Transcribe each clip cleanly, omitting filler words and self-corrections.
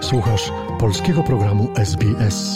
Słuchasz polskiego programu SBS.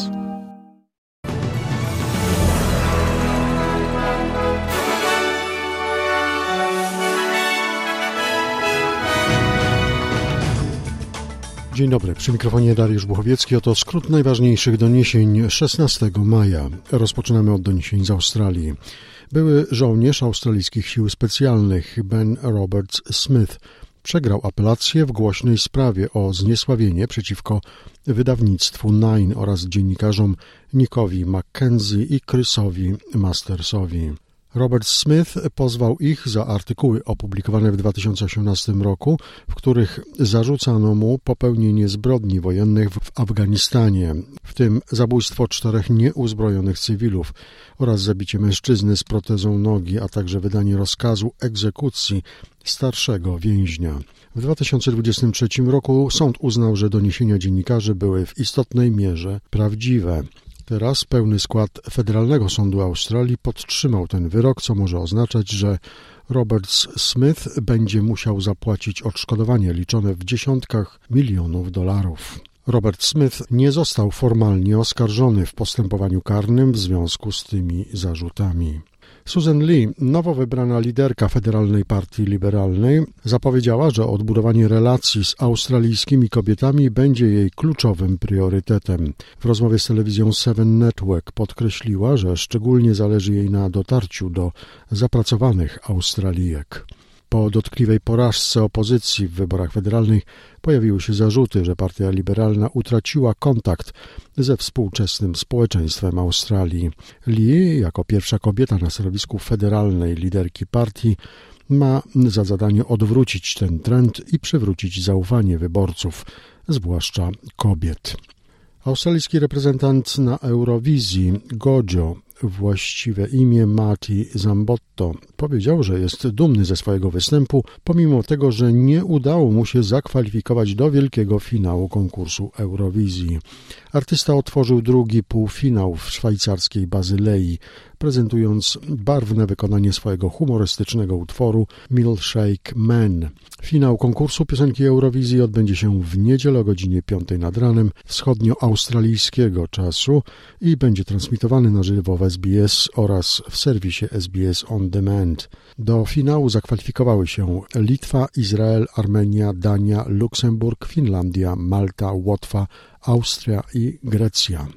Dzień dobry, przy mikrofonie Dariusz Buchowiecki. Oto skrót najważniejszych doniesień 16 maja. Rozpoczynamy od doniesień z Australii. Były żołnierz australijskich sił specjalnych Ben Roberts-Smith przegrał apelację w głośnej sprawie o zniesławienie przeciwko wydawnictwu Nine oraz dziennikarzom Nickowi Mackenzie i Chrisowi Mastersowi. Robert Smith pozwał ich za artykuły opublikowane w 2018 roku, w których zarzucano mu popełnienie zbrodni wojennych w Afganistanie, w tym zabójstwo 4 nieuzbrojonych cywilów oraz zabicie mężczyzny z protezą nogi, a także wydanie rozkazu egzekucji starszego więźnia. W 2023 roku sąd uznał, że doniesienia dziennikarzy były w istotnej mierze prawdziwe. Teraz pełny skład Federalnego Sądu Australii podtrzymał ten wyrok, co może oznaczać, że Robert Smith będzie musiał zapłacić odszkodowanie liczone w dziesiątkach milionów dolarów. Robert Smith nie został formalnie oskarżony w postępowaniu karnym w związku z tymi zarzutami. Susan Lee, nowo wybrana liderka Federalnej Partii Liberalnej, zapowiedziała, że odbudowanie relacji z australijskimi kobietami będzie jej kluczowym priorytetem. W rozmowie z telewizją Seven Network podkreśliła, że szczególnie zależy jej na dotarciu do zapracowanych Australijek. Po dotkliwej porażce opozycji w wyborach federalnych pojawiły się zarzuty, że Partia Liberalna utraciła kontakt ze współczesnym społeczeństwem Australii. Lee, jako pierwsza kobieta na stanowisku federalnej liderki partii, ma za zadanie odwrócić ten trend i przywrócić zaufanie wyborców, zwłaszcza kobiet. Australijski reprezentant na Eurowizji, Gojo, właściwe imię Mati Zambotto, powiedział, że jest dumny ze swojego występu, pomimo tego, że nie udało mu się zakwalifikować do wielkiego finału konkursu Eurowizji. Artysta otworzył drugi półfinał w szwajcarskiej Bazylei, prezentując barwne wykonanie swojego humorystycznego utworu Milkshake Man. Finał konkursu piosenki Eurowizji odbędzie się w niedzielę o godzinie 5 nad ranem wschodnioaustralijskiego czasu i będzie transmitowany na żywo w SBS oraz w serwisie SBS On Demand. Do finału zakwalifikowały się Litwa, Izrael, Armenia, Dania, Luksemburg, Finlandia, Malta, Łotwa, Austria i Grecja.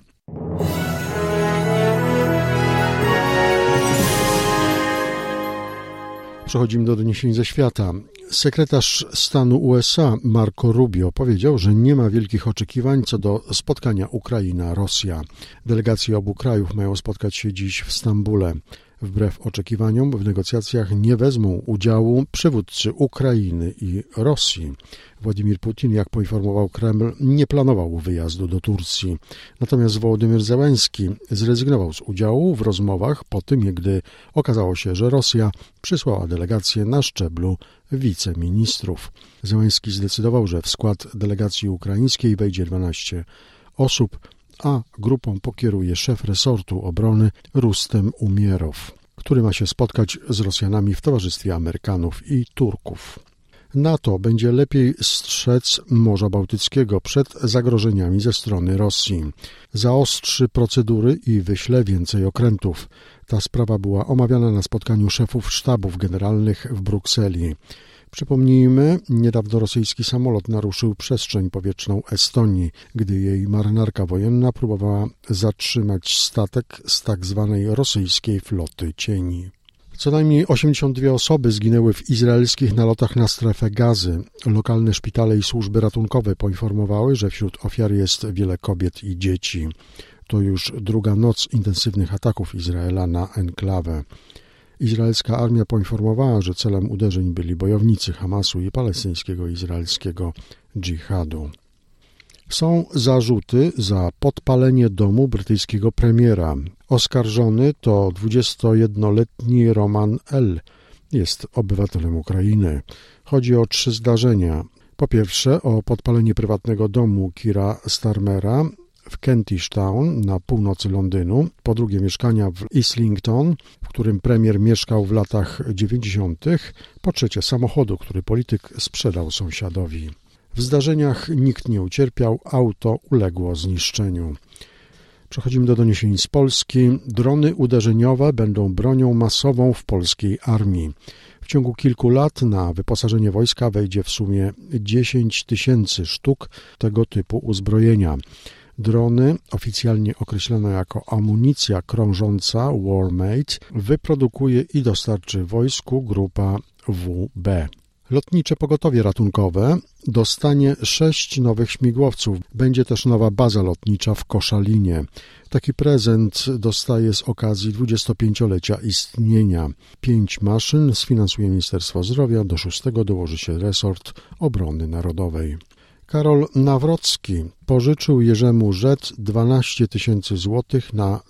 Przechodzimy do doniesień ze świata. Sekretarz stanu USA Marco Rubio powiedział, że nie ma wielkich oczekiwań co do spotkania Ukraina-Rosja. Delegacje obu krajów mają spotkać się dziś w Stambule. Wbrew oczekiwaniom w negocjacjach nie wezmą udziału przywódcy Ukrainy i Rosji. Władimir Putin, jak poinformował Kreml, nie planował wyjazdu do Turcji. Natomiast Wołodymyr Zełenski zrezygnował z udziału w rozmowach po tym, gdy okazało się, że Rosja przysłała delegację na szczeblu wiceministrów. Zełenski zdecydował, że w skład delegacji ukraińskiej wejdzie 12 osób, a grupą pokieruje szef resortu obrony Rustem Umierow, który ma się spotkać z Rosjanami w towarzystwie Amerykanów i Turków. NATO będzie lepiej strzec Morza Bałtyckiego przed zagrożeniami ze strony Rosji. Zaostrzy procedury i wyśle więcej okrętów. Ta sprawa była omawiana na spotkaniu szefów sztabów generalnych w Brukseli. Przypomnijmy, niedawno rosyjski samolot naruszył przestrzeń powietrzną Estonii, gdy jej marynarka wojenna próbowała zatrzymać statek z tzw. rosyjskiej floty cieni. Co najmniej 82 osoby zginęły w izraelskich nalotach na strefę Gazy. Lokalne szpitale i służby ratunkowe poinformowały, że wśród ofiar jest wiele kobiet i dzieci. To już druga noc intensywnych ataków Izraela na enklawę. Izraelska armia poinformowała, że celem uderzeń byli bojownicy Hamasu i palestyńskiego izraelskiego dżihadu. Są zarzuty za podpalenie domu brytyjskiego premiera. Oskarżony to 21-letni Roman L. Jest obywatelem Ukrainy. Chodzi o 3 zdarzenia. Po pierwsze o podpalenie prywatnego domu Keira Starmera w Kentish Town na północy Londynu, po drugie mieszkania w Islington, w którym premier mieszkał w latach 90., po trzecie samochodu, który polityk sprzedał sąsiadowi. W zdarzeniach nikt nie ucierpiał, auto uległo zniszczeniu. Przechodzimy do doniesień z Polski. Drony uderzeniowe będą bronią masową w polskiej armii. W ciągu kilku lat na wyposażenie wojska wejdzie w sumie 10 000 sztuk tego typu uzbrojenia. Drony, oficjalnie określone jako amunicja krążąca Warmate, wyprodukuje i dostarczy wojsku grupa WB. Lotnicze pogotowie ratunkowe dostanie 6 nowych śmigłowców. Będzie też nowa baza lotnicza w Koszalinie. Taki prezent dostaje z okazji 25-lecia istnienia. 5 maszyn sfinansuje Ministerstwo Zdrowia, do 6 dołoży się resort obrony narodowej. Karol Nawrocki pożyczył Jerzemu Rzet 12 000 złotych na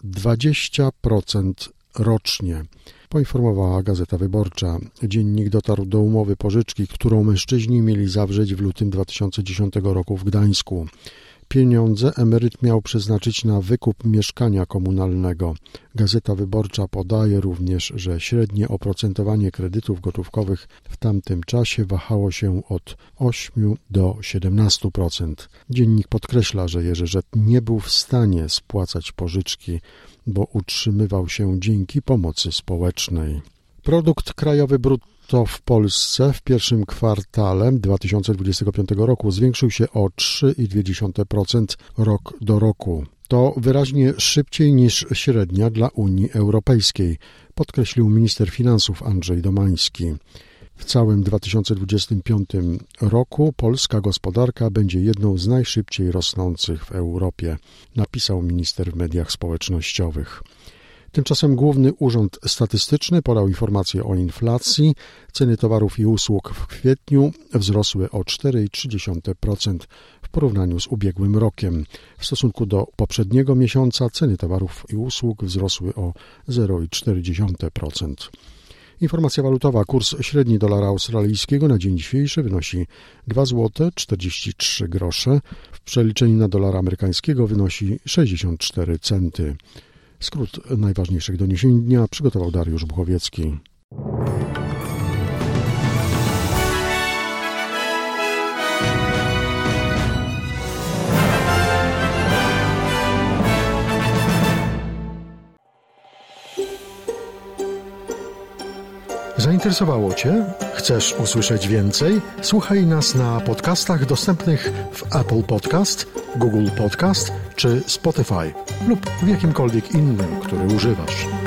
20% rocznie. Poinformowała Gazeta Wyborcza. Dziennik dotarł do umowy pożyczki, którą mężczyźni mieli zawrzeć w lutym 2010 roku w Gdańsku. Pieniądze emeryt miał przeznaczyć na wykup mieszkania komunalnego. Gazeta Wyborcza podaje również, że średnie oprocentowanie kredytów gotówkowych w tamtym czasie wahało się od 8 do 17%. Dziennik podkreśla, że Jerzy Rzet nie był w stanie spłacać pożyczki, bo utrzymywał się dzięki pomocy społecznej. Produkt krajowy brutto w Polsce w pierwszym kwartale 2025 roku zwiększył się o 3,2% rok do roku. To wyraźnie szybciej niż średnia dla Unii Europejskiej, podkreślił minister finansów Andrzej Domański. W całym 2025 roku polska gospodarka będzie jedną z najszybciej rosnących w Europie, napisał minister w mediach społecznościowych. Tymczasem Główny Urząd Statystyczny podał informację o inflacji. Ceny towarów i usług w kwietniu wzrosły o 4,3% w porównaniu z ubiegłym rokiem. W stosunku do poprzedniego miesiąca ceny towarów i usług wzrosły o 0,4%. Informacja walutowa. Kurs średni dolara australijskiego na dzień dzisiejszy wynosi 2,43 zł. W przeliczeniu na dolara amerykańskiego wynosi 64 centy. Skrót najważniejszych doniesień dnia przygotował Dariusz Buchowiecki. Zainteresowało Cię? Chcesz usłyszeć więcej? Słuchaj nas na podcastach dostępnych w Apple Podcast, Google Podcast czy Spotify lub w jakimkolwiek innym, który używasz.